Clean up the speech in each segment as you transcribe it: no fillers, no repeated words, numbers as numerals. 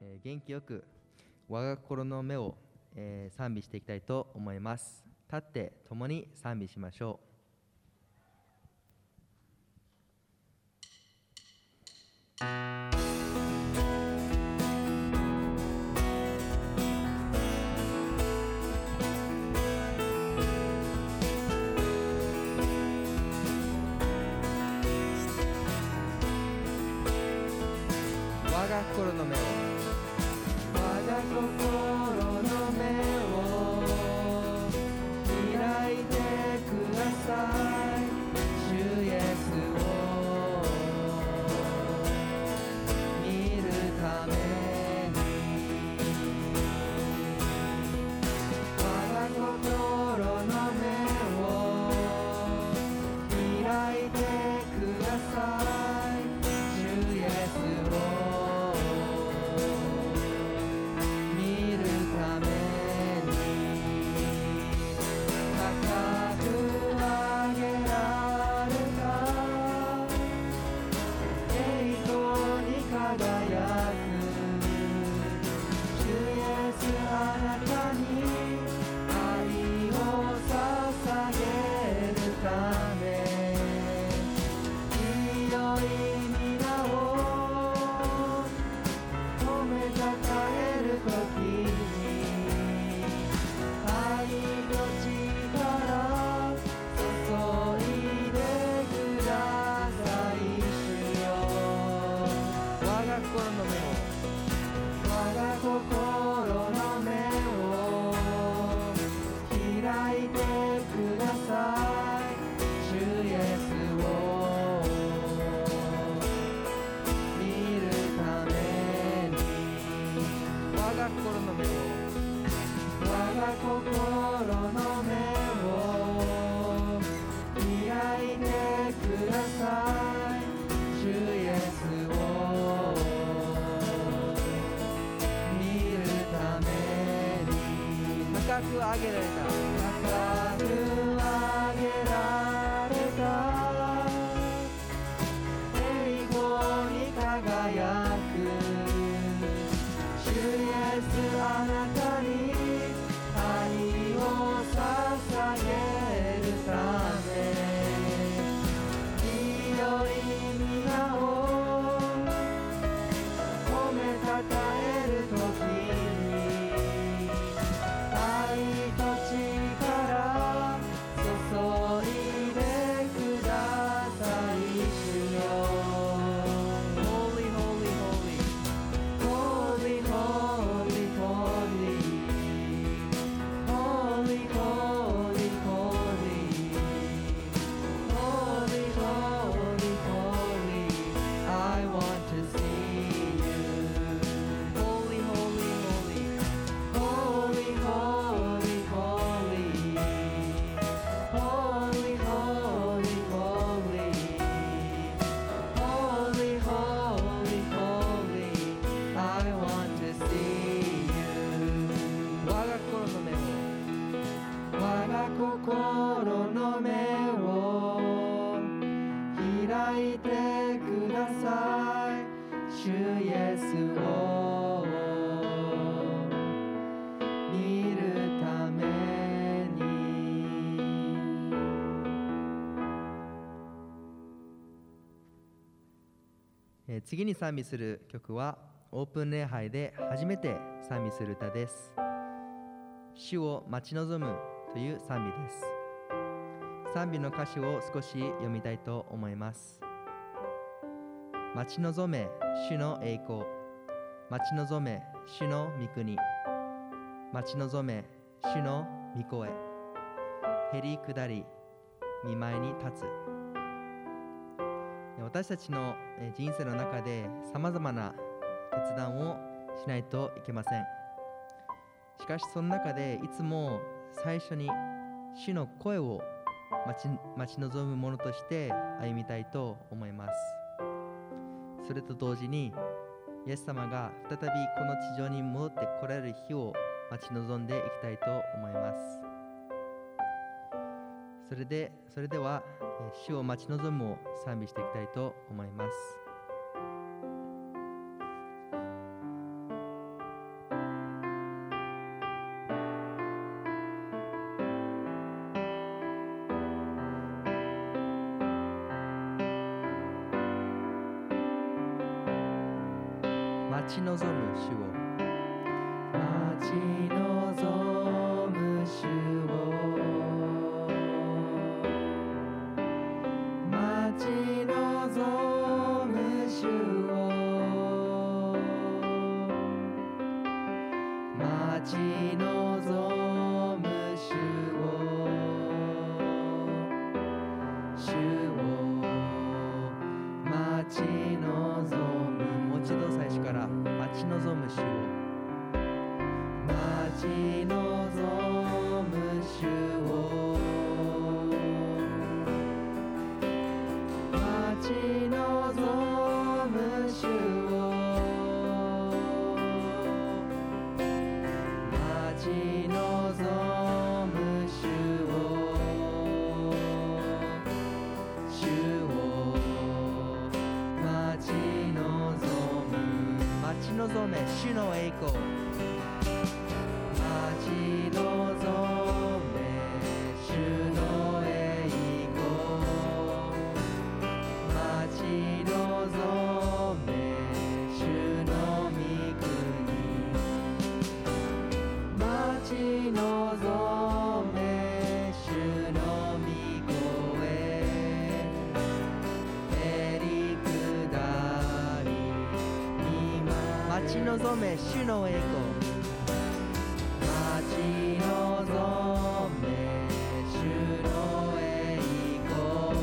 元気よく我が心の目を、賛美していきたいと思います。立って共に賛美しましょう。我が心の目を我が心の目を開いてください。主イエスを見るために我が心の目を開いてください。主イエスを高く上げられた栄光に輝く主イエスあなたに愛を捧げるため清い皆を褒めたたえるとき次に賛美する曲はオープン礼拝で初めて賛美する歌です。主を待ち望むという賛美です。賛美の歌詞を少し読みたいと思います。待ち望め主の栄光、待ち望め主の御国、待ち望め主の御声、へり下り御前に立つ。私たちの人生の中でさまざまな決断をしないといけません。しかしその中でいつも最初に主の声を待ち望むものとして歩みたいと思います。それと同時にイエス様が再びこの地上に戻って来られる日を待ち望んでいきたいと思います。それでは主を待ち望むを賛美していきたいと思います。 待ち望む主を待ち望む主を待ち望む主を待ち望む主を主を待ち望むもう一度最初から待ち望む主を待ち望む主を待ち望む主を待ち望む主を主を待ち望む待ち望め主の栄光待ち望め主の栄光待ち望め主の御国待ち望め主の御声へり下り見舞待ち望め主の栄光待ち望め主の栄光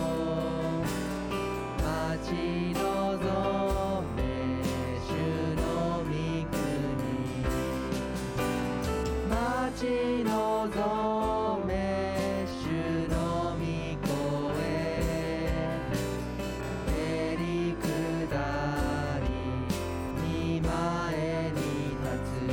待ち望め主の御国待ち望め主の御声へり下り見前に立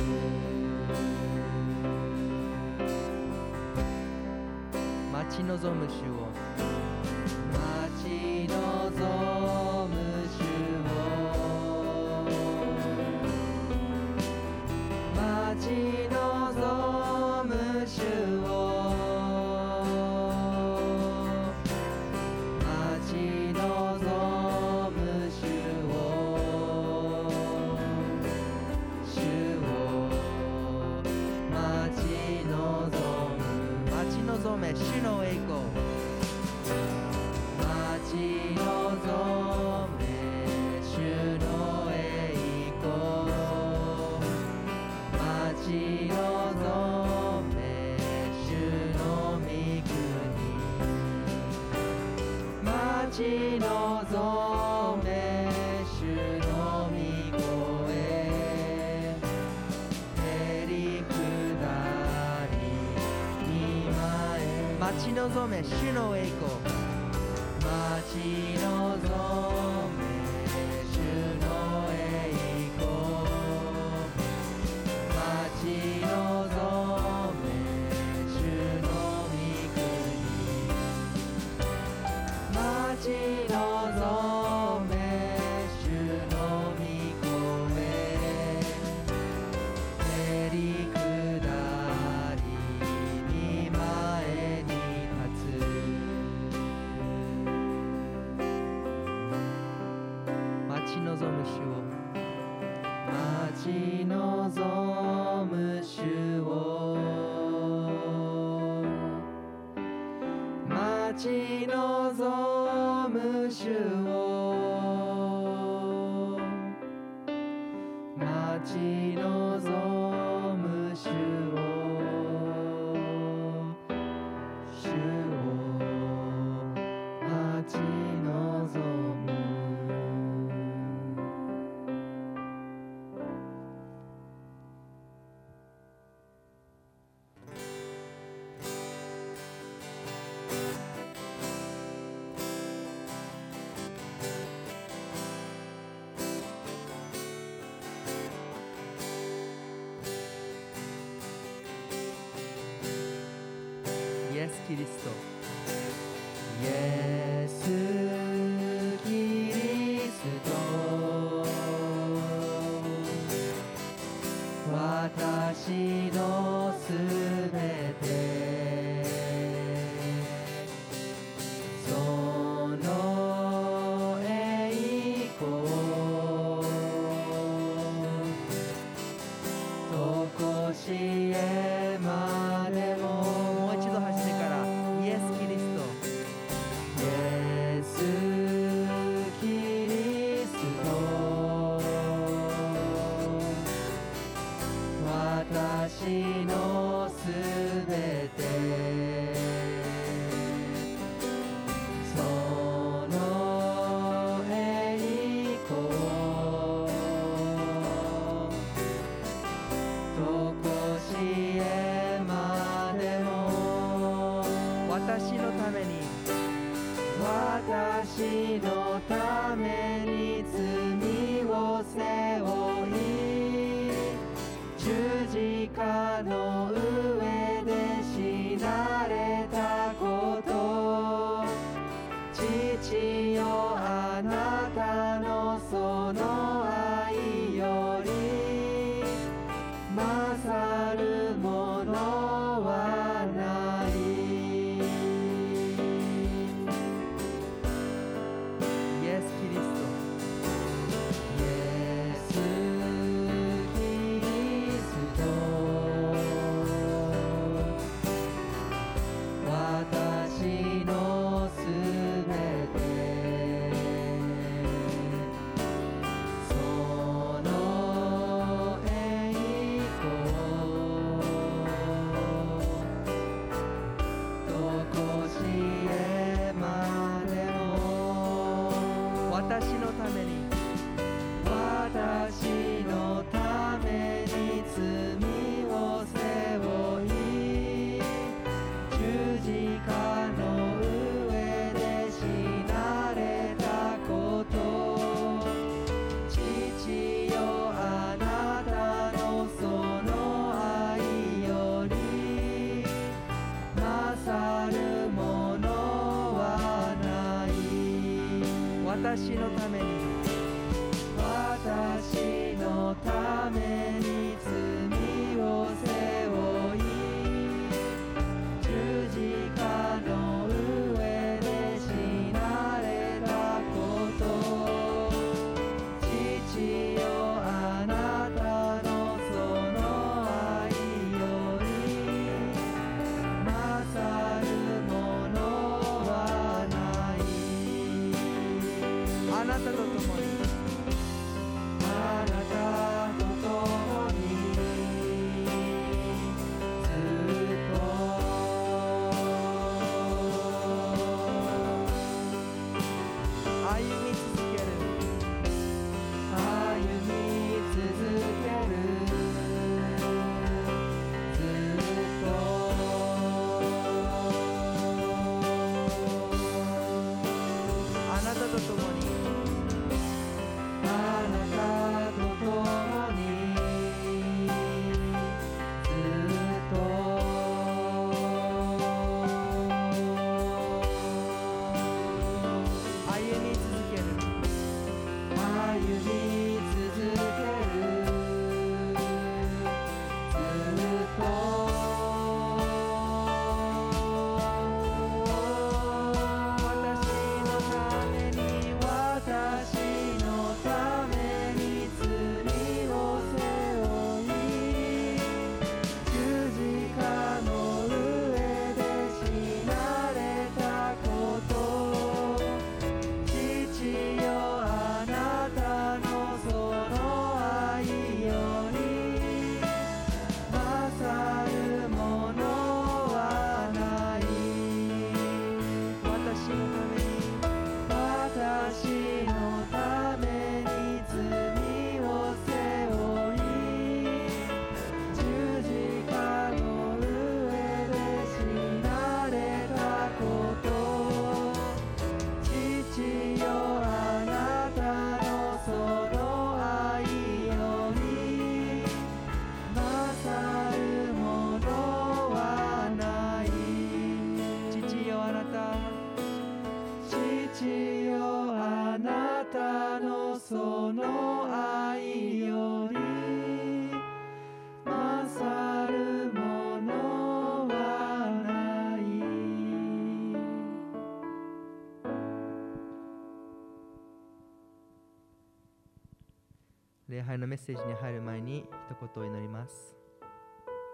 つ待ち望む主を待ち望む主を待ち望む主を待ち望む主を主を待ち望む待ち望め主の栄光待ち望め主の栄光待ち望め主の御国待ち望め主の御声へり下り見舞待ち望め主の栄光待ち望め主の栄光待ち望め主の御国待ち望め主の御声へり下り見前に立つ待ち望む主を待ち望む主を待ち望む主を待ち望む主を主を待ち望むイエス・キリストイエス・キリスト私のすべてその栄光へまでももう一度初めからイエス・キリストイエス・キリスト私のすべてその栄光とこしえまでも私のために私のために罪を背負い十字架の上で死なれたこと父よあなたのその愛より勝るものはないイエス・キリストイエス・キリスト私のすべてその栄光とこしえまでも私のために私のために罪を背負い十字架の上で死なれたこと父よあなたのその愛より勝るものはない私のために私のために罪を背負い十字架の上で死なれたこと父よあなたのその愛より勝るものはないあなたと共にあなたと共にずっと歩み続ける歩み続けるずっとあなたと共にあなたと共にずっと歩み続ける歩み続けるずっと私のために私のために罪を背負い十字架の上で死なれたこと父よあなたのその愛より勝るものはない私のために私のために罪を背負い十字架の上で死なれたこと父よあなたのその愛より勝るものはない父よあなた父よあなたのその愛より勝るものはない礼拝のメッセージに入る前に一言お祈ります。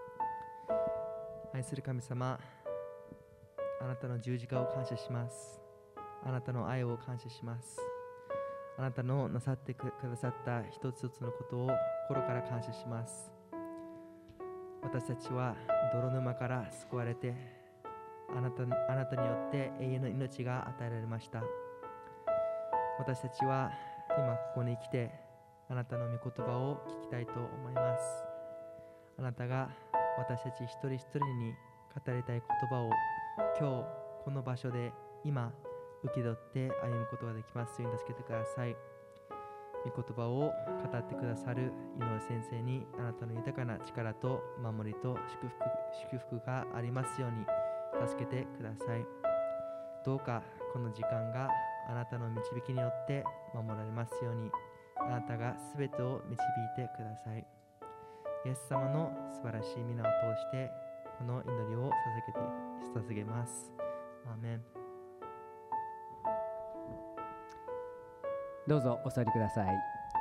愛する神様、あなたの十字架を感謝します。あなたの愛を感謝します。あなたのなさってくださった一つ一つのことを心から感謝します。私たちは泥沼から救われて、あなたによって永遠の命が与えられました。私たちは今ここに来て、あなたの御言葉を聞きたいと思います。あなたが私たち一人一人に語りたい言葉を今日この場所で今受け取って歩むことができますように助けてください。御言葉を語ってくださる井上先生にあなたの豊かな力と守りと祝福がありますように助けてください。どうかこの時間があなたの導きによって守られますように、あなたがすべてを導いてください。イエス様の素晴らしい皆を通してこの祈りを捧げます。アーメン。 どうぞお座りください。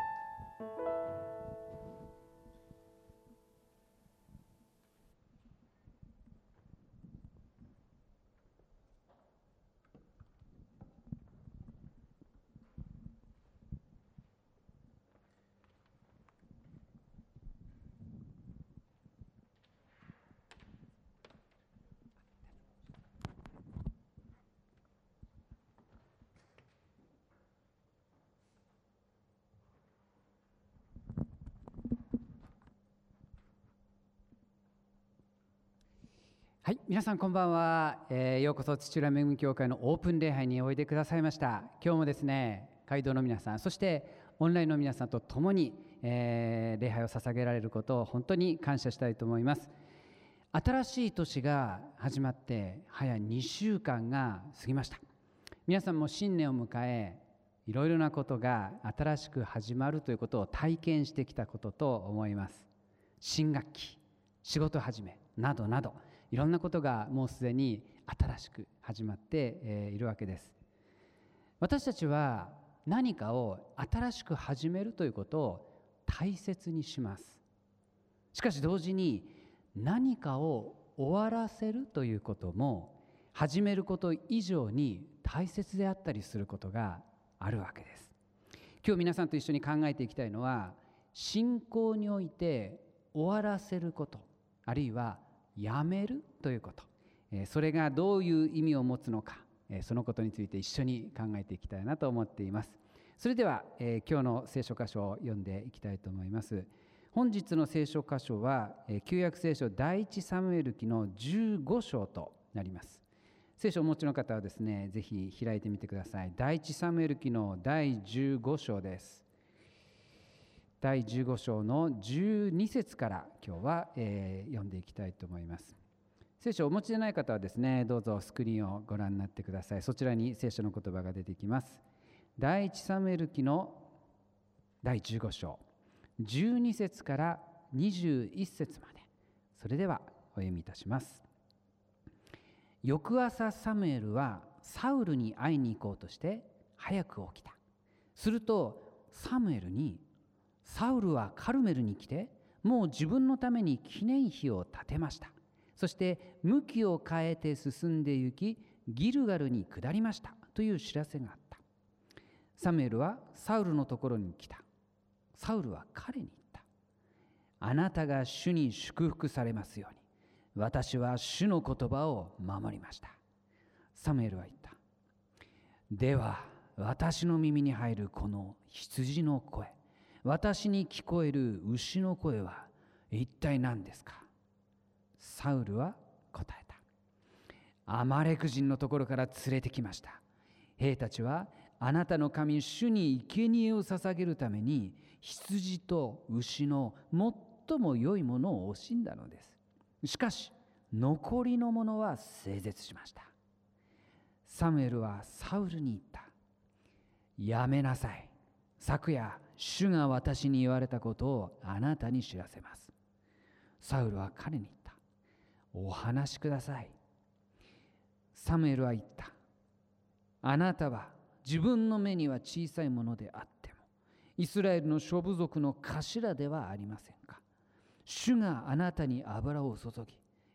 はい、皆さんこんばんは。ようこそ土浦恵み教会のオープン礼拝においでくださいました。今日もですね、街道の皆さん、そしてオンラインの皆さんと共に、礼拝を捧げられることを本当に感謝したいと思います。新しい年が始まって早2週間が過ぎました。皆さんも新年を迎え、いろいろなことが新しく始まるということを体験してきたことと思います。新学期、仕事始めなどなど、いろんなことがもうすでに新しく始まっているわけです。私たちは何かを新しく始めるということを大切にします。しかし同時に何かを終わらせるということも始めること以上に大切であったりすることがあるわけです。今日皆さんと一緒に考えていきたいのは、信仰において終わらせること、あるいはやめるということ、それがどういう意味を持つのか、そのことについて一緒に考えていきたいなと思っています。それでは、今日の聖書箇所を読んでいきたいと思います。本日の聖書箇所は、旧約聖書第一サムエル記の15章となります。聖書をお持ちの方はですね、ぜひ開いてみてください。第一サムエル記の第15章です。第15章の12節から今日は、読んでいきたいと思います。聖書をお持ちでない方はですね、どうぞスクリーンをご覧になってください。そちらに聖書の言葉が出てきます。第一サムエル記の第15章12節から21節まで、それではお読みいたします。翌朝サムエルはサウルに会いに行こうとして早く起きた。するとサムエルに、サウルはカルメルに来て、もう自分のために記念碑を建てました。そして向きを変えて進んで行き、ギルガルに下りましたという知らせがあった。サムエルはサウルのところに来た。サウルは彼に言った。あなたが主に祝福されますように、私は主の言葉を守りました。サムエルは言った。では私の耳に入るこの羊の声、私に聞こえる牛の声は一体何ですか。サウルは答えた。アマレク人のところから連れてきました。兵たちはあなたの神主に生贄を捧げるために羊と牛の最も良いものを惜しんだのです。しかし残りのものは整絶しました。サムエルはサウルに言った。やめなさい。昨夜主が私に言われたことをあなたに知らせます。サウルは彼に言った。お話しください。サムエルは言った。あなたは自分の目には小さいものであってもイスラエルの諸部族の頭ではありませんか。主があなたに油を注ぎ、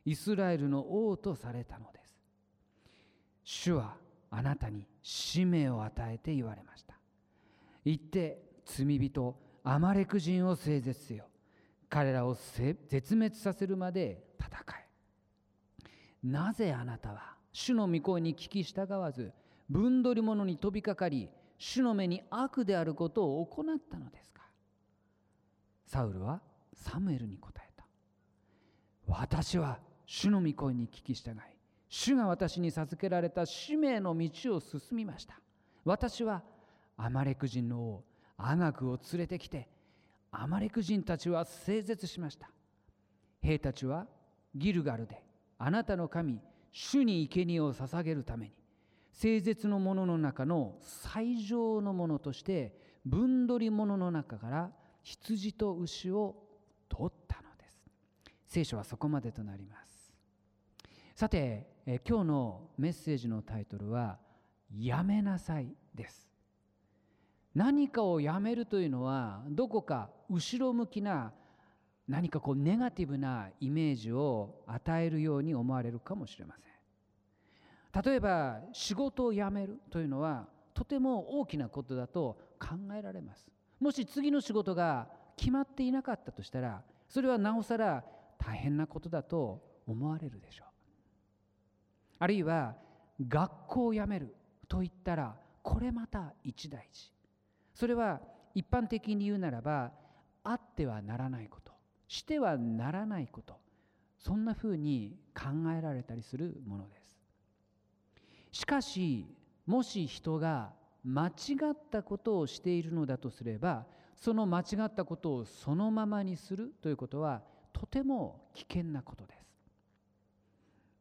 イスラエルの王とされたのです。主はあなたに使命を与えて言われました。行って罪人アマレク人を征絶せよ。彼らを絶滅させるまで戦え。なぜあなたは主の御声に聞き従わず、分取り物に飛びかかり、主の目に悪であることを行ったのですか。サウルはサムエルに答えた。私は主の御声に聞き従い、主が私に授けられた使命の道を進みました。私はアマレク人の王アガグを連れてきて、アマレク人たちは征絶しました。兵たちはギルガルであなたの神主に生贄を捧げるために、聖絶のものの中の最上のものとして分取り物の中から羊と牛を取ったのです。聖書はそこまでとなります。さて、今日のメッセージのタイトルはやめなさいです。何かをやめるというのはどこか後ろ向きな何かネガティブなイメージを与えるように思われるかもしれません。例えば仕事を辞めるというのはとても大きなことだと考えられます。もし次の仕事が決まっていなかったとしたら、それはなおさら大変なことだと思われるでしょう。あるいは学校を辞めると言ったら、これまた一大事。それは一般的に言うならば、あってはならないこと、してはならないこと、そんなふうに考えられたりするものです。しかし、もし人が間違ったことをしているのだとすれば、その間違ったことをそのままにするということはとても危険なことです。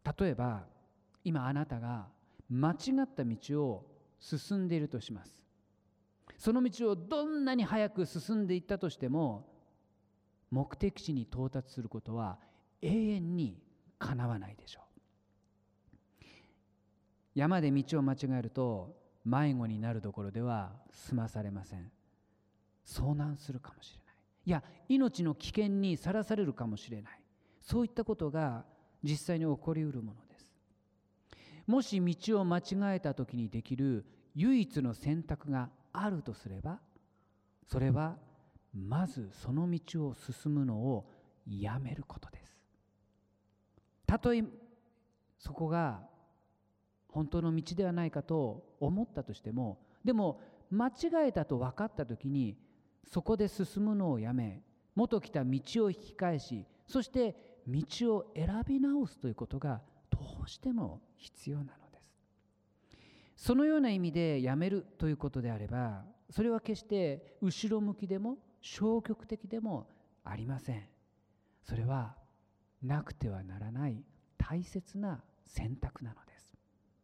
例えば、今あなたが間違った道を進んでいるとします。その道をどんなに早く進んでいったとしても、目的地に到達することは永遠にかなわないでしょう。山で道を間違えると迷子になるどころでは済まされません。遭難するかもしれない。いや、命の危険にさらされるかもしれない。そういったことが実際に起こりうるものです。もし道を間違えた時にできる唯一の選択があるとすれば、それはまずその道を進むのをやめることです。たとえそこが本当の道ではないかと思ったとしても、でも間違えたと分かったときに、そこで進むのをやめ、元来た道を引き返し、そして道を選び直すということがどうしても必要なのです。そのような意味でやめるということであれば、それは決して後ろ向きでも消極的でもありません。それはなくてはならない大切な選択なのです。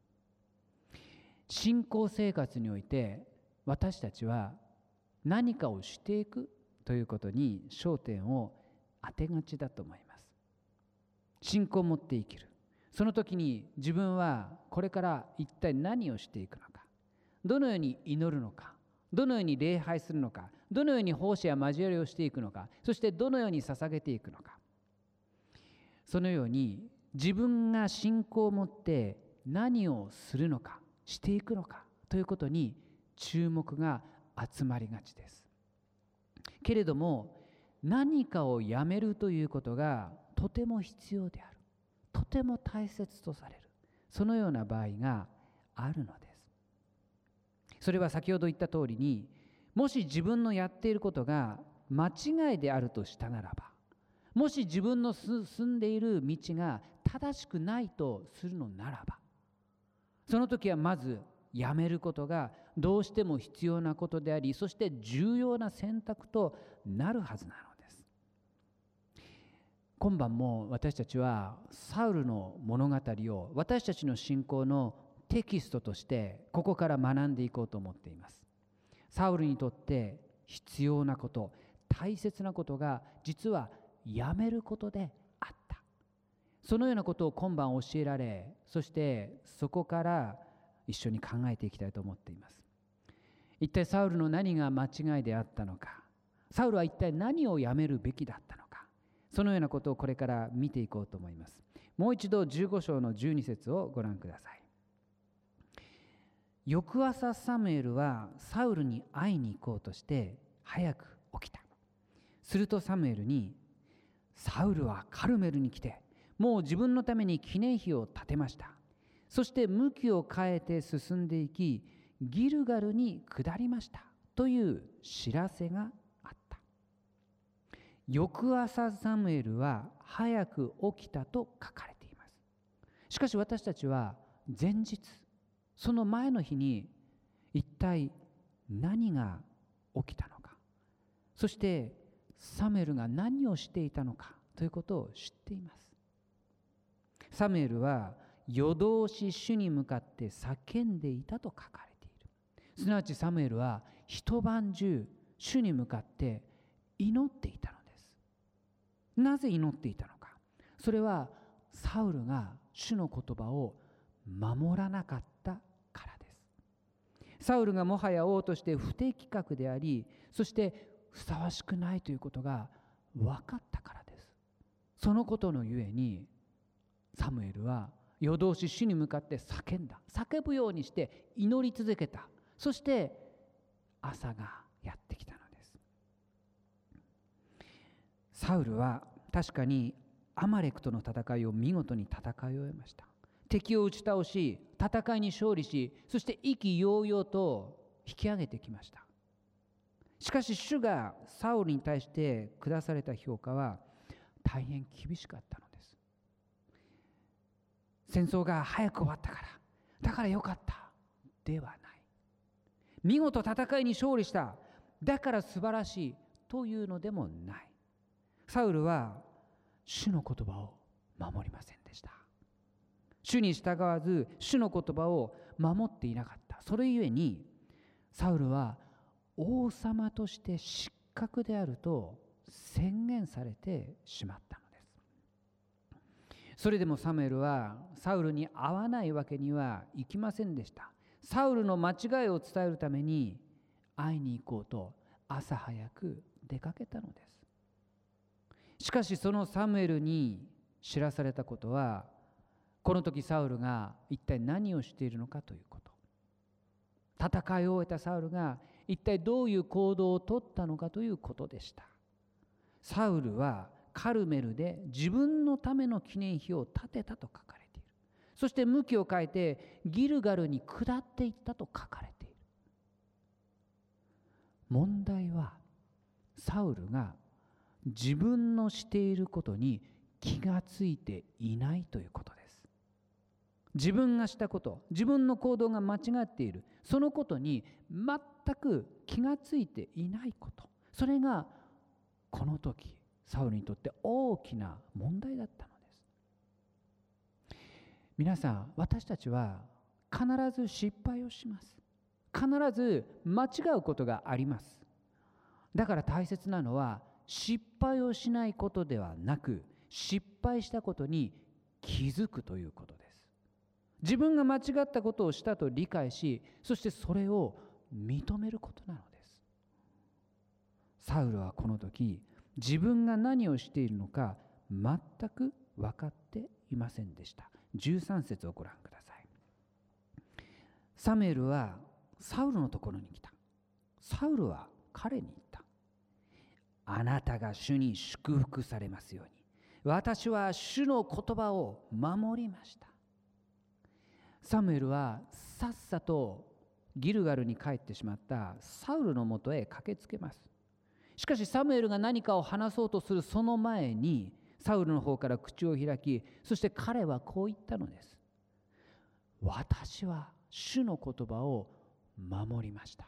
信仰生活において私たちは何かをしていくということに焦点を当てがちだと思います。信仰を持って生きる。その時に自分はこれから一体何をしていくのか、どのように祈るのか、どのように礼拝するのか、どのように奉仕や交わりをしていくのか、そしてどのように捧げていくのか。そのように自分が信仰を持って何をするのか、していくのかということに注目が集まりがちです。けれども、何かをやめるということがとても必要である、とても大切とされる、そのような場合があるのです。それは先ほど言った通りに、もし自分のやっていることが間違いであるとしたならば、もし自分の進んでいる道が正しくないとするのならば、その時はまずやめることがどうしても必要なことであり、そして重要な選択となるはずなのです。今晩も私たちはサウルの物語を私たちの信仰のテキストとしてここから学んでいこうと思っています。サウルにとって必要なこと、大切なことが実はやめることであった。そのようなことを今晩教えられ、そしてそこから一緒に考えていきたいと思っています。一体サウルの何が間違いであったのか、サウルは一体何をやめるべきだったのか、そのようなことをこれから見ていこうと思います。 もう一度15章の12節をご覧ください。翌朝サムエルはサウルに会いに行こうとして早く起きた。するとサムエルに、サウルはカルメルに来てもう自分のために記念碑を建てました。そして向きを変えて進んでいきギルガルに下りましたという知らせがあった。翌朝サムエルは早く起きたと書かれています。しかし私たちは前日、その前の日に一体何が起きたのか、そしてサムエルが何をしていたのかということを知っています。サムエルは夜通し主に向かって叫んでいたと書かれている。すなわちサムエルは一晩中主に向かって祈っていたのです。なぜ祈っていたのか。それはサウルが主の言葉を守らなかったからです。サウルがもはや王として不適格であり、そしてふさわしくないということが分かったからです。そのことのゆえにサムエルは夜通し主に向かって叫んだ。叫ぶようにして祈り続けた。そして朝がやってきたのです。サウルは確かにアマレクとの戦いを見事に戦い終えました。敵を打ち倒し、戦いに勝利し、そして意気揚々と引き上げてきました。しかし主がサウルに対して下された評価は大変厳しかったのです。戦争が早く終わったから、だからよかったではない。見事戦いに勝利した、だから素晴らしいというのでもない。サウルは主の言葉を守りませんでした。主に従わず主の言葉を守っていなかった。それゆえにサウルは王様として失格であると宣言されてしまったのです。それでもサムエルはサウルに会わないわけにはいきませんでした。サウルの間違いを伝えるために会いに行こうと朝早く出かけたのです。しかしそのサムエルに知らされたことは、この時サウルが一体何をしているのかということ。戦いを終えたサウルが一体どういう行動をとったのかということでした。サウルはカルメルで自分のための記念碑を建てたと書かれている。そして向きを変えてギルガルに下っていったと書かれている。問題はサウルが自分のしていることに気がついていないということです。自分がしたこと、自分の行動が間違っている、そのことに全く気がついていないこと、それがこの時サウルにとって大きな問題だったのです。皆さん、私たちは必ず失敗をします。必ず間違うことがあります。だから大切なのは失敗をしないことではなく、失敗したことに気づくということです。自分が間違ったことをしたと理解し、そしてそれを認めることなのです。サウルはこの時、自分が何をしているのか全く分かっていませんでした。13節をご覧ください。サムエルはサウルのところに来た。サウルは彼に言った。あなたが主に祝福されますように、私は主の言葉を守りました。サムエルはさっさとギルガルに帰ってしまったサウルのもとへ駆けつけます。しかしサムエルが何かを話そうとするその前に、サウルの方から口を開き、そして彼はこう言ったのです。私は主の言葉を守りました。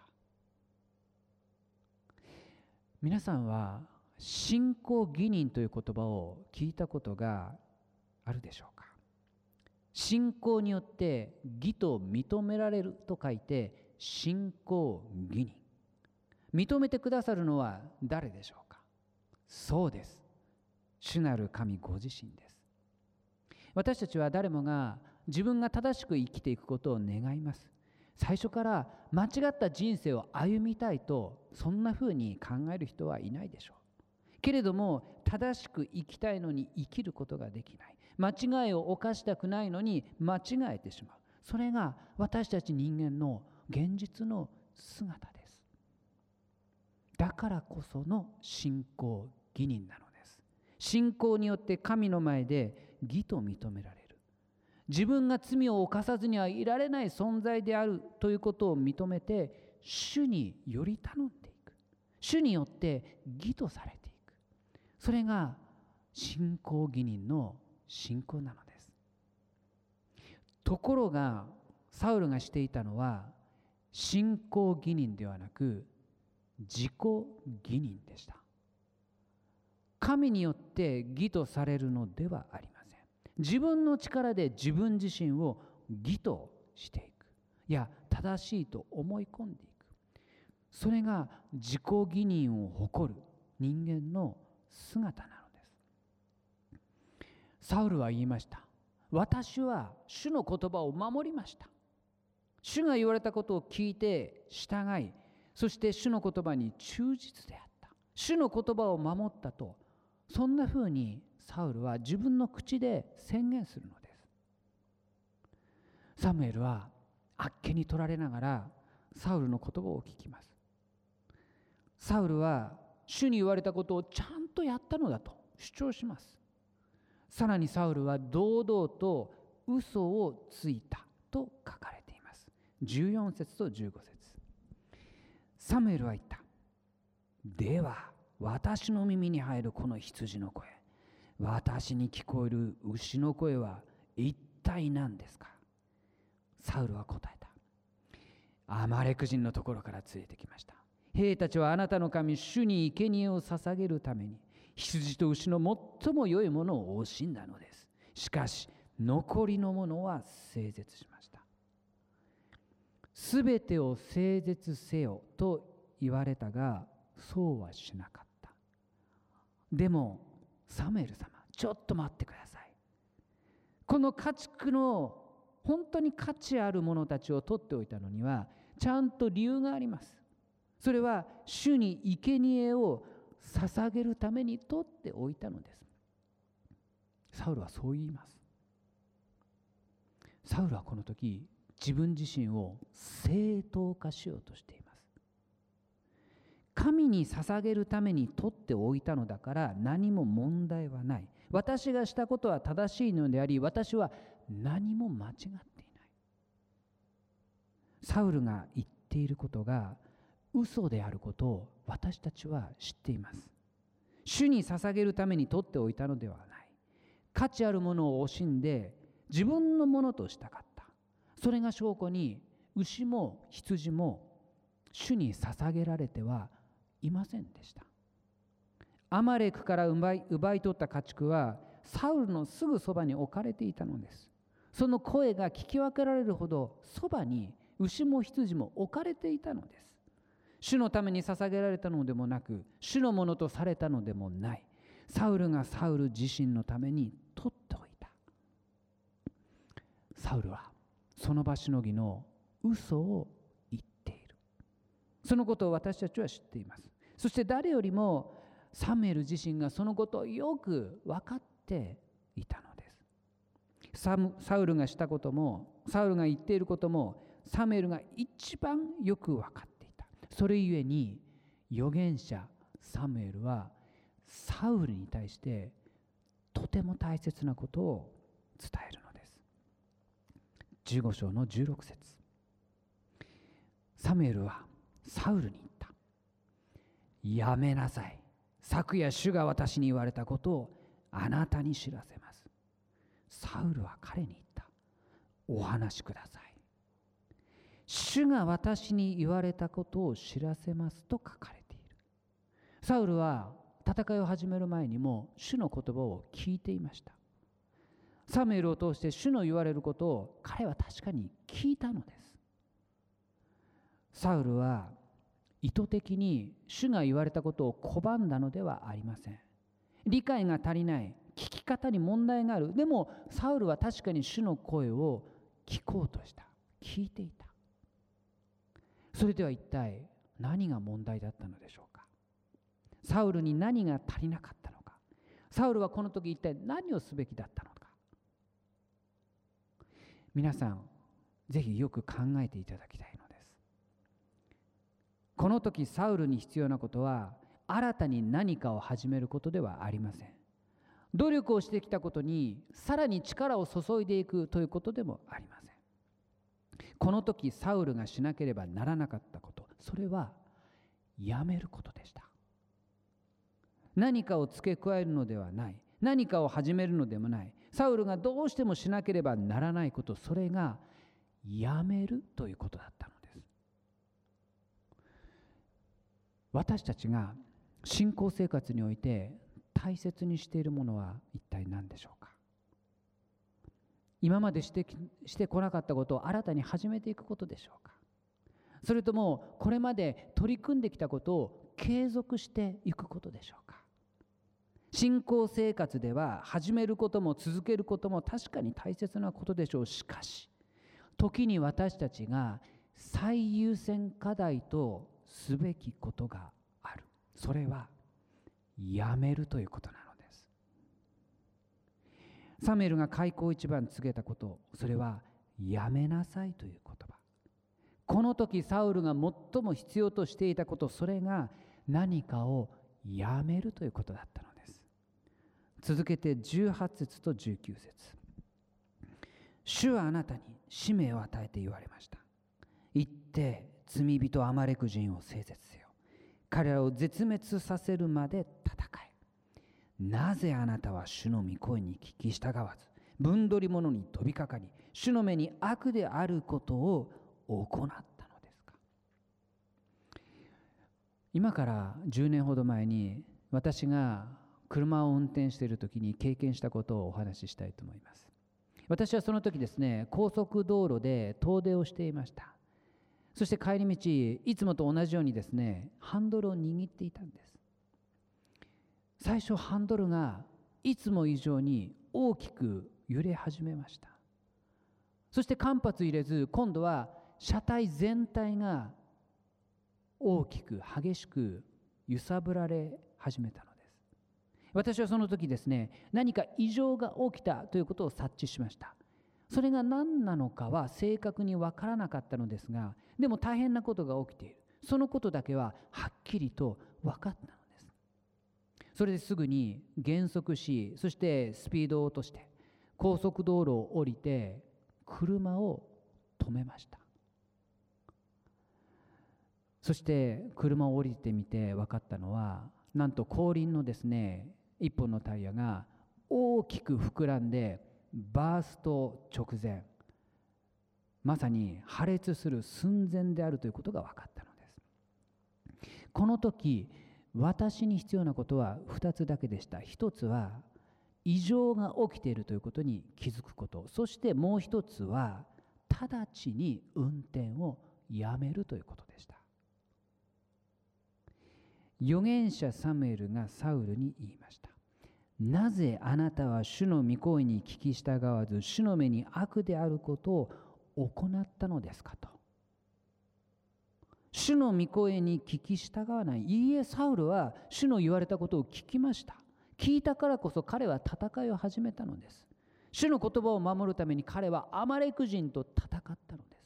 皆さんは信仰義人という言葉を聞いたことがあるでしょうか。信仰によって義と認められると書いて信仰義人。認めてくださるのは誰でしょうか。そうです。主なる神ご自身です。私たちは誰もが自分が正しく生きていくことを願います。最初から間違った人生を歩みたいと、そんなふうに考える人はいないでしょう。けれども正しく生きたいのに生きることができない。 間違いを犯したくないのに間違えてしまう。それが私たち人間の現実の姿です。だからこその信仰義人なのです。信仰によって神の前で義と認められる。自分が罪を犯さずにはいられない存在であるということを認めて、主により頼んでいく。主によって義とされていく。それが信仰義人の信仰なのです。ところがサウルがしていたのは信仰義人ではなく自己義人でした。神によって義とされるのではありません。自分の力で自分自身を義としていく。いや、正しいと思い込んでいく。それが自己義人を誇る人間の姿なのです。サウルは言いました。私は主の言葉を守りました。主が言われたことを聞いて従い、そして主の言葉に忠実であった。主の言葉を守ったと、そんなふうにサウルは自分の口で宣言するのです。サムエルはあっけに取られながらサウルの言葉を聞きます。サウルは主に言われたことをちゃんとやったのだと主張します。さらにサウルは堂々と嘘をついたと書かれています。14節と15節。サムエルは言った。では私の耳に入るこの羊の声、私に聞こえる牛の声は一体何ですか。サウルは答えた。アマレク人のところから連れてきました。兵たちはあなたの神主に生贄を捧げるために羊と牛の最も良いものを惜しんだのです。しかし残りのものは整絶しました。すべてを整絶せよと言われたが、そうはしなかった。でもサムエル様、ちょっと待ってください。この家畜の本当に価値あるものたちを取っておいたのにはちゃんと理由があります。それは主に生贄を捧げるために取っておいたのです。サウルはそう言います。サウルはこの時自分自身を正当化しようとしています。神に捧げるために取っておいたのだから何も問題はない。私がしたことは正しいのであり、私は何も間違っていない。サウルが言っていることが嘘であることを私たちは知っています。主に捧げるために取っておいたのではない。価値あるものを惜しんで自分のものとしたかった。それが証拠に牛も羊も主に捧げられてはいませんでした。アマレクから奪い取った家畜はサウルのすぐそばに置かれていたのです。その声が聞き分けられるほどそばに牛も羊も置かれていたのです。主のために捧げられたのでもなく、主のものとされたのでもない。サウルがサウル自身のために取っておいた。サウルはその場しのぎの嘘を言っている。そのことを私たちは知っています。そして誰よりもサムエル自身がそのことをよく分かっていたのです。サウルがしたことも、サウルが言っていることも、サムエルが一番よく分かっていた。それゆえに預言者サムエルはサウルに対してとても大切なことを伝えるのです。15章の16節。サムエルはサウルに言った。やめなさい。昨夜主が私に言われたことをあなたに知らせます。サウルは彼に言った。お話しください。主が私に言われたことを知らせますと書かれている。サウルは戦いを始める前にも主の言葉を聞いていました。サムエルを通して主の言われることを彼は確かに聞いたのです。サウルは意図的に主が言われたことを拒んだのではありません。理解が足りない、聞き方に問題がある。でもサウルは確かに主の声を聞こうとした。聞いていた。それでは一体何が問題だったのでしょうか。サウルに何が足りなかったのか。サウルはこの時一体何をすべきだったのか。 皆さんぜひよく考えていただきたいのです。この時サウルに必要なことは新たに何かを始めることではありません。努力をしてきたことにさらに力を注いでいくということでもありません。この時サウルがしなければならなかったこと、それはやめることでした。何かを付け加えるのではない、何かを始めるのでもない。サウルがどうしてもしなければならないこと、それがやめるということだったのです。私たちが信仰生活において大切にしているものは一体何でしょうか。今までしてこなかったことを新たに始めていくことでしょうか。それともこれまで取り組んできたことを継続していくことでしょうか。信仰生活では始めることも続けることも確かに大切なことでしょう。しかし時に私たちが最優先課題とすべきことがある。それはやめるということなのです。サムエルが開口一番告げたこと、それはやめなさいという言葉。この時サウルが最も必要としていたこと、それが何かをやめるということだったのです。続けて18節と19節。主はあなたに使命を与えて言われました。行って罪人アマレク人を征絶せよ。彼らを絶滅させるまで戦え。なぜあなたは主の御声に聞き従わず、分取り物に飛びかかり、主の目に悪であることを行ったのですか。今から10年ほど前に、私が車を運転している時に経験したことをお話ししたいと思います。私はその時ですね、高速道路で遠出をしていました。そして帰り道、いつもと同じようにですね、ハンドルを握っていたんです。最初ハンドルがいつも以上に大きく揺れ始めました。そして間髪入れず、今度は車体全体が大きく激しく揺さぶられ始めたのです。私はその時ですね、何か異常が起きたということを察知しました。それが何なのかは正確に分からなかったのですが、でも大変なことが起きている、そのことだけははっきりと分かったのです。それですぐに減速し、そしてスピードを落として高速道路を降りて車を止めました。そして車を降りてみて分かったのは、なんと後輪のですね、一本のタイヤが大きく膨らんでバースト直前、まさに破裂する寸前であるということが分かったのです。この時私に必要なことは2つだけでした。一つは異常が起きているということに気づくこと、そしてもう一つは直ちに運転をやめるということでした。預言者サムエルがサウルに言いました。なぜあなたは主の御声に聞き従わず、主の目に悪であることを行ったのですかと。主の御声に聞き従わない。いいえ、サウルは主の言われたことを聞きました。聞いたからこそ彼は戦いを始めたのです。主の言葉を守るために彼はアマレク人と戦ったのです。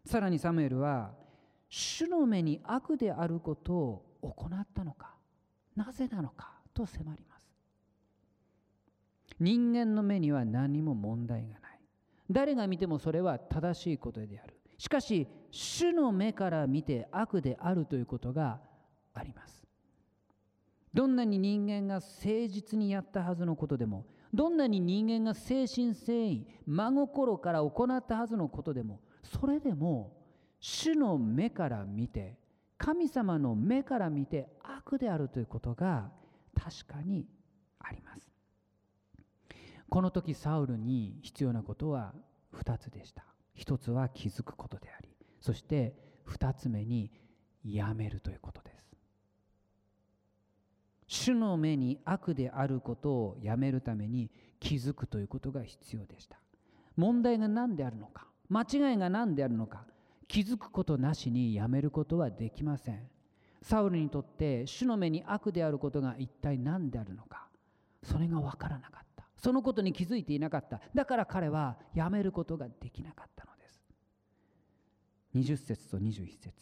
さらにサムエルは主の目に悪であることを行ったのか、なぜなのかと迫ります。人間の目には何も問題がない。誰が見てもそれは正しいことである。しかし主の目から見て悪であるということがあります。どんなに人間が誠実にやったはずのことでも、どんなに人間が誠心誠意真心から行ったはずのことでも、それでも主の目から見て、神様の目から見て悪であるということが確かにあります。この時サウルに必要なことは2つでした。1つは気づくことであり、そして2つ目にやめるということです。主の目に悪であることをやめるために気づくということが必要でした。問題が何であるのか、間違いが何であるのか、気づくことなしにやめることはできません。サウルにとって主の目に悪であることが一体何であるのか、それが分からなかった。 そのことに気づいていなかった。だから彼はやめることができなかったのです。20節と21節。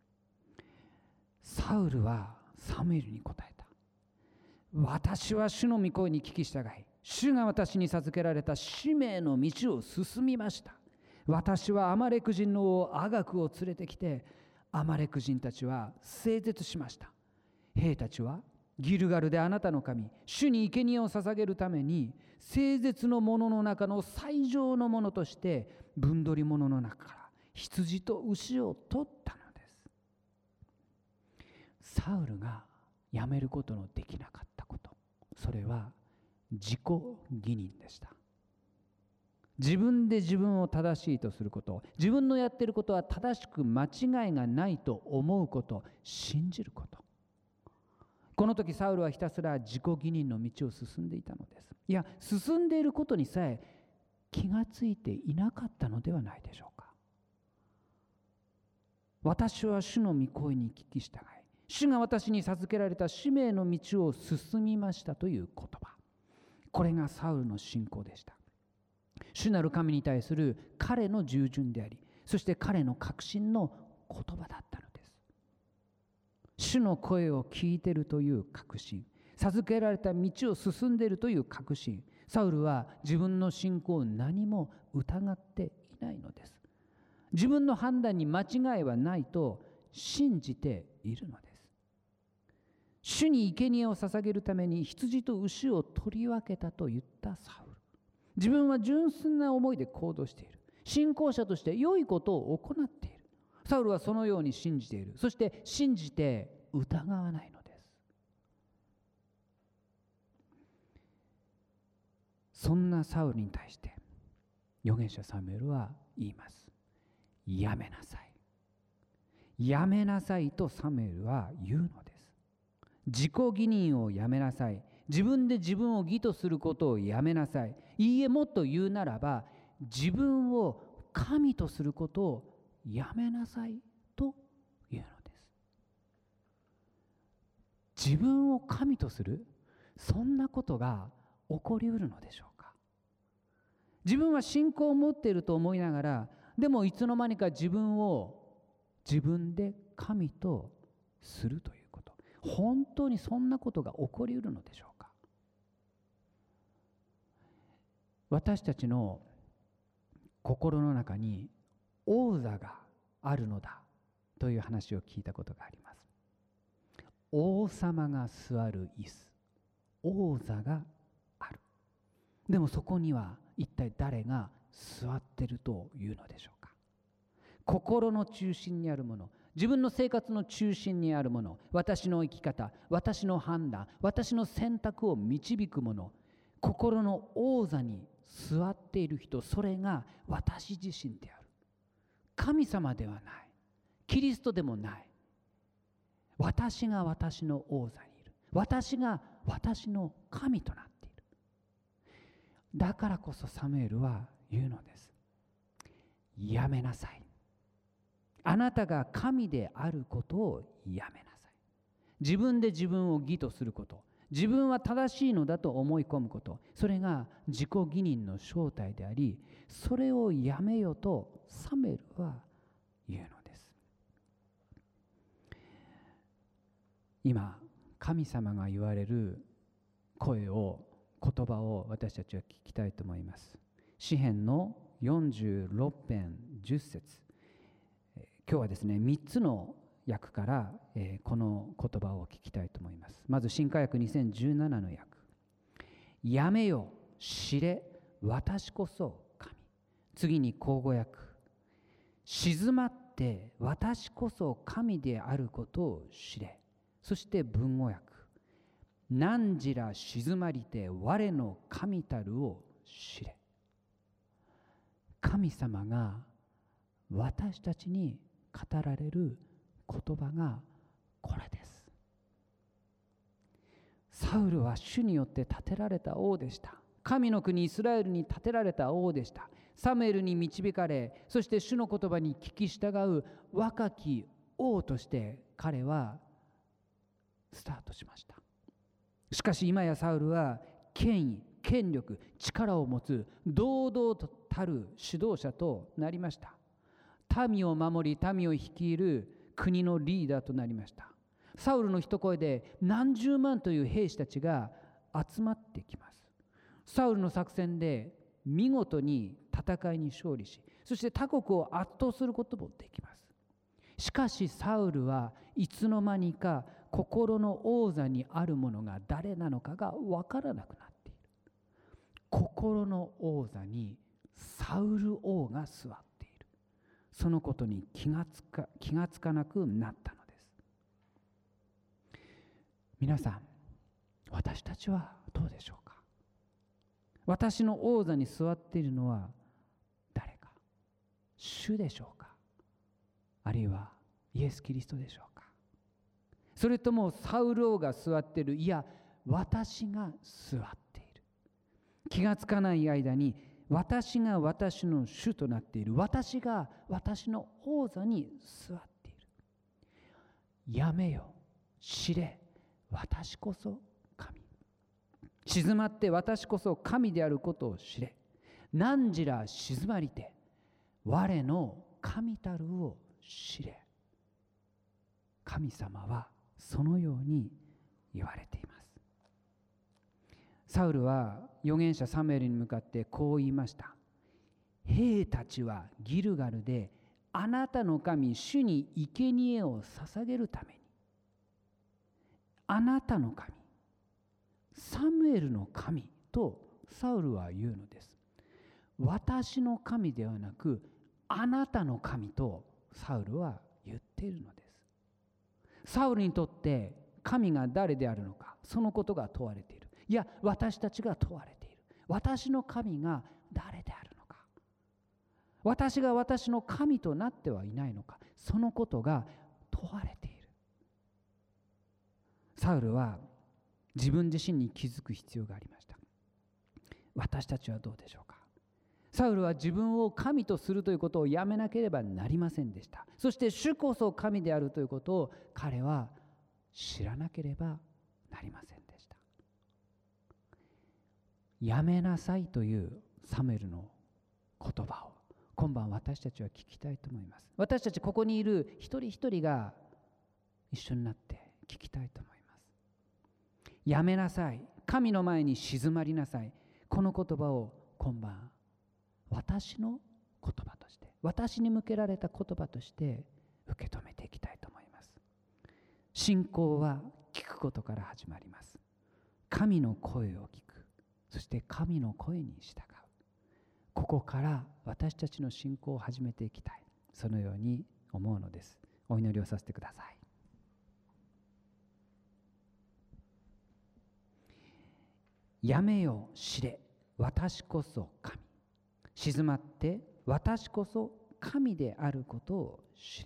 サウルはサムエルに答えた。私は主の御声に聞き従い、主が私に授けられた使命の道を進みました。私はアマレク人の王アガクを連れてきて、アマレク人たちは整絶しました。兵たちはギルガルであなたの神、主に生贄を捧げるために、整絶のものの中の最上のものとして、分取り物の中から羊と牛を取ったのです。サウルがやめることのできなかったこと、それは自己義認でした。自分で自分を正しいとすること、自分のやっていることは正しく間違いがないと思うこと、信じること。この時サウルはひたすら自己義認の道を進んでいたのです。いや、進んでいることにさえ気がついていなかったのではないでしょうか。私は主の御声に聞き従い、主が私に授けられた使命の道を進みましたという言葉、これがサウルの信仰でした。主なる神に対する彼の従順であり、そして彼の確信の言葉だったのです。主の声を聞いているという確信、授けられた道を進んでいるという確信、サウルは自分の信仰を何も疑っていないのです。自分の判断に間違いはないと信じているのです。主に生贄を捧げるために羊と牛を取り分けたと言ったサウル。自分は純粋な思いで行動している。信仰者として良いことを行っている。サウルはそのように信じている。そして信じて疑わないのです。そんなサウルに対して預言者サムエルは言います。やめなさい。やめなさいとサムエルは言うのです。自己義認をやめなさい。自分で自分を義とすることをやめなさい。いいえ、もっと言うならば、自分を神とすることをやめなさいというのです。自分を神とする、そんなことが起こりうるのでしょうか。自分は信仰を持っていると思いながら、でもいつの間にか自分を自分で神とするということ、本当にそんなことが起こりうるのでしょうか。私たちの心の中に王座があるのだという話を聞いたことがあります。王様が座る椅子、王座がある。でもそこには一体誰が座っているというのでしょうか。心の中心にあるもの、自分の生活の中心にあるもの、私の生き方、私の判断、私の選択を導くもの、心の王座に座っている人、それが私自身である。神様ではない、キリストでもない。私が私の王座にいる。私が私の神となっている。だからこそサムエルは言うのです。やめなさい。あなたが神であることをやめなさい。自分で自分を義とすること、自分は正しいのだと思い込むこと、それが自己義認の正体であり、それをやめよとサムエルは言うのです。今神様が言われる声を、言葉を私たちは聞きたいと思います。詩編の46編10節、今日はですね、3つの訳から、この言葉を聞きたいと思います。まず新化訳2017の訳。やめよ、知れ、私こそ神。次に口語訳。静まって私こそ神であることを知れ。そして文語訳。汝ら静まりて我の神たるを知れ。神様が私たちに語られる言葉がこれです。サウルは主によって立てられた王でした。神の国イスラエルに立てられた王でした。サムエルに導かれ、そして主の言葉に聞き従う若き王として彼はスタートしました。しかし今やサウルは権威、 権力、力を持つ堂々たる指導者となりました。民を守り、民を率いる国のリーダーとなりました。サウルの一声で何十万という兵士たちが集まってきます。サウルの作戦で見事に戦いに勝利し、そして他国を圧倒することもできます。しかしサウルはいつの間にか心の王座にあるものが誰なのかが分からなくなっている。心の王座にサウル王が座っている。そのことに気がつかなくなったのです。皆さん、私たちはどうでしょうか。私の王座に座っているのは誰か。主でしょうか、あるいはイエス・キリストでしょうか。それともサウル王が座っている、いや私が座っている。気がつかない間に私が私の主となっている。私が私の王座に座っている。やめよ、知れ、私こそ神。静まって私こそ神であることを知れ。何時ら静まりて我の神たるを知れ。神様はそのように言われています。サウルは預言者サムエルに向かってこう言いました。兵たちはギルガルであなたの神主に生贄を捧げるために、あなたの神、サムエルの神とサウルは言うのです。私の神ではなくあなたの神とサウルは言っているのです。サウルにとって神が誰であるのか、そのことが問われている。いや、私たちが問われている。私の神が誰であるのか、私が私の神となってはいないのか、そのことが問われている。サウルは自分自身に気づく必要がありました。私たちはどうでしょうか。サウルは自分を神とするということをやめなければなりませんでした。そして主こそ神であるということを彼は知らなければなりませんでした。やめなさいというサムエルの言葉を今晩私たちは聞きたいと思います。私たちここにいる一人一人が一緒になって聞きたいと思います。やめなさい、神の前に静まりなさい、この言葉を今晩私の言葉として、私に向けられた言葉として受け止めていきたいと思います。信仰は聞くことから始まります。神の声を聞く、そして神の声に従う。ここから私たちの信仰を始めていきたい、そのように思うのです。お祈りをさせてください。やめよ、知れ、私こそ神。静まって私こそ神であることを知れ。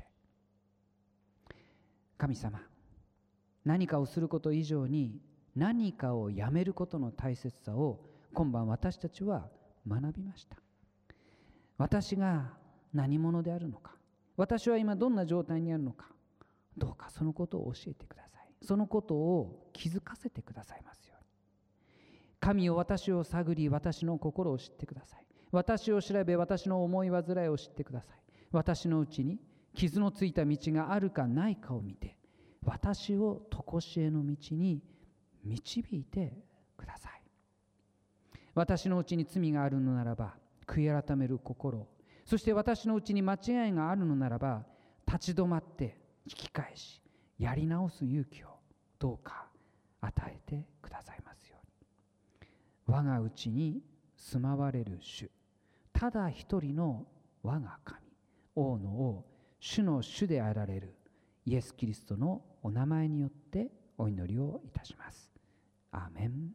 神様、何かをすること以上に何かをやめることの大切さを今晩私たちは学びました。私が何者であるのか、私は今どんな状態にあるのか、どうかそのことを教えてください。そのことを気づかせてくださいますように。神よ、私を探り、私の心を知ってください。私を調べ、私の思い煩いを知ってください。私のうちに傷のついた道があるかないかを見て、私を常しえの道に導いてください。私のうちに罪があるのならば悔い改める心を、そして私のうちに間違いがあるのならば立ち止まって引き返しやり直す勇気をどうか与えてくださいますように。我がうちに住まわれる主、ただ一人の我が神、王の王、主の主であられるイエス・キリストのお名前によってお祈りをいたします。アーメン。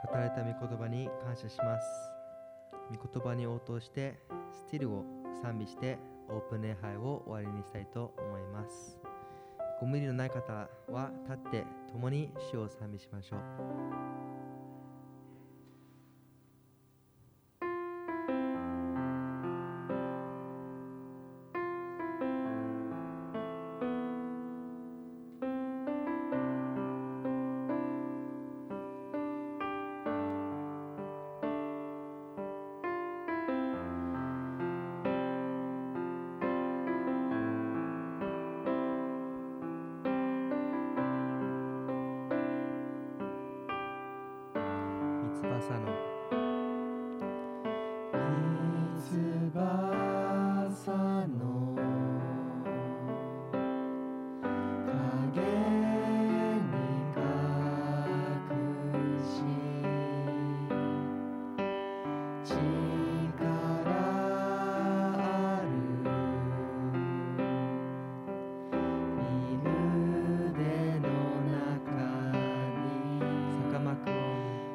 語られた御言葉に感謝します。御言葉に応答してスティルを賛美してオープン礼拝を終わりにしたいと思います。ご無理のない方は立って共に主を賛美しましょう。翼の翼の影に隠し力ある身腕の中に坂幕を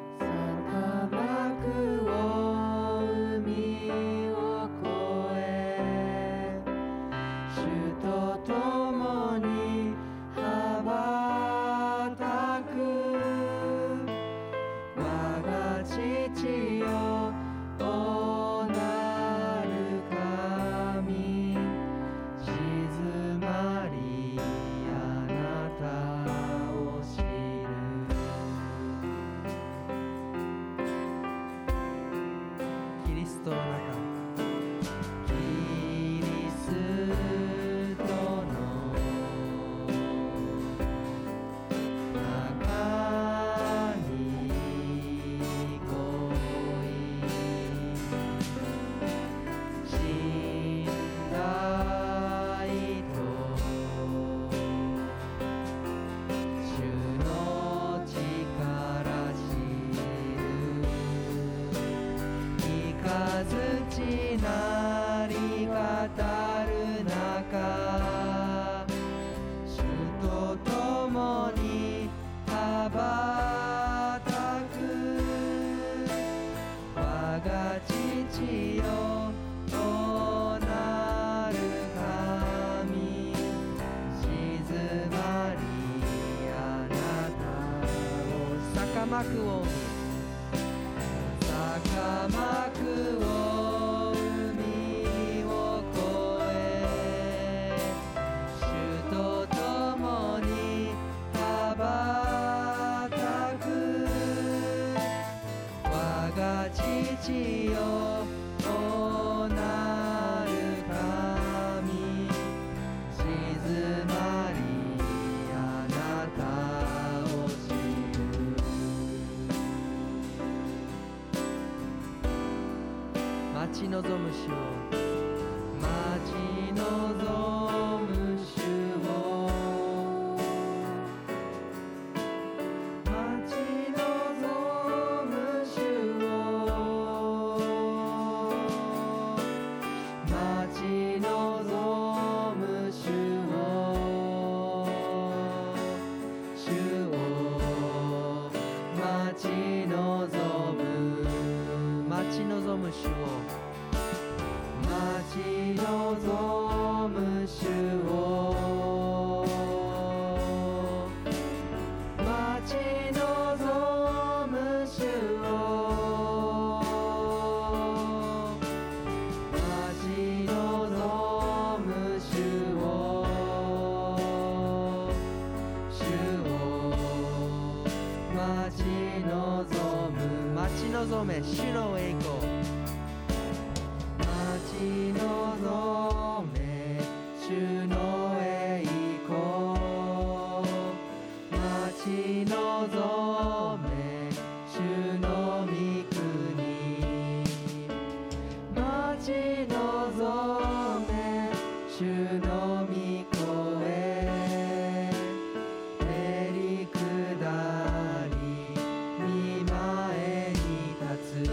なり語る中主と共に羽ばたく我が父よとなる神静まりあなたを坂幕を坂幕を父よとなる神静まりあなたを知る待ち望む主を待ち望む主を待ち望む主を待ち望む主を主を待ち望む待ち望む主を待ち望む主を待ち望む主を待ち望む主を主を待ち望む待ち望め主の栄光待ち望め主の栄光待ち望め主の御国待ち望め主の御声へり下り御前に立つ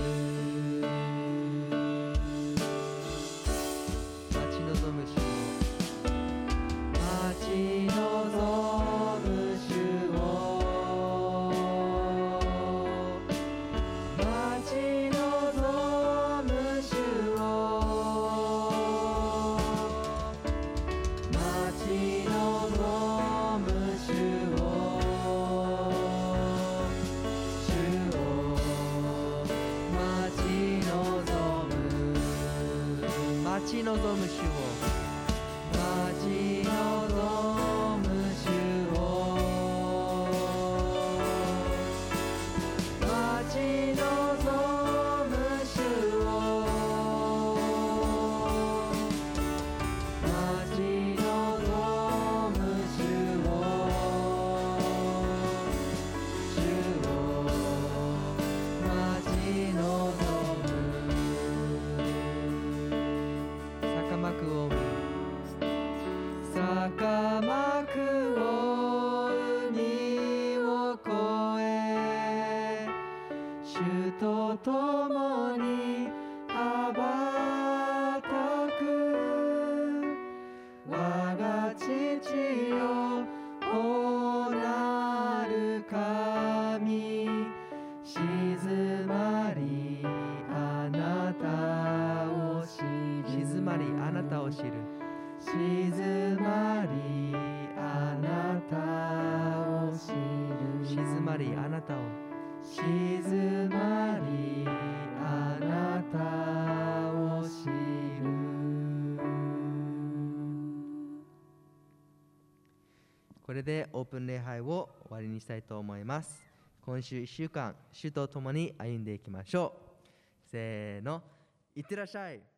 待ち望む主を待ち望む主を待ち望む主を待ち望む主を待ち望む主を待ち望む主を主を待ち望む坂幕を坂幕を海を越え主と共に羽ばたく我が父よおなる神静まりあなたを知る静まりあなたを知る静まりあなたを知る静まりあなたを静まりあなたを知るこれでオープン礼拝を終わりにしたいと思います。今週1週間主と共に歩んでいきましょう。せーの、いってらっしゃい。